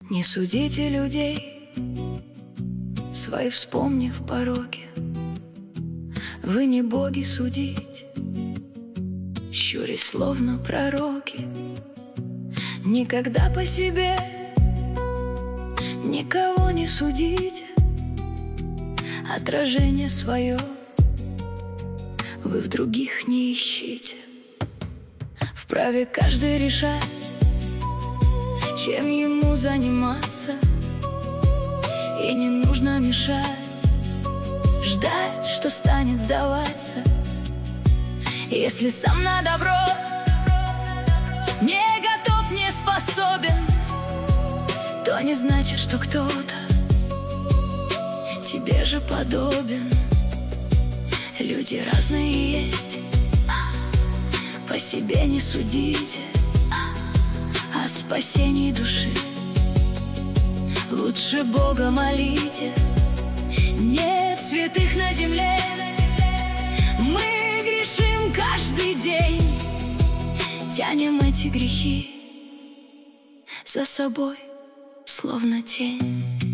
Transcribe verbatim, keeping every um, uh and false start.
Не судите людей, свои вспомнив пороки. Вы не боги судить, щурясь словно пророки. Никогда по себе никого не судите. Отражение свое вы в других не ищите. Вправе каждый решать, чем ему заниматься, и не нужно мешать, ждать, что станет сдаваться. Если сам на добро не готов, не способен, то не значит, что кто-то тебе же подобен. Люди разные есть, по себе не судите. О спасении души лучше Бога молите. Нет святых на земле, мы грешим каждый день. Тянем эти грехи за собой, словно тень.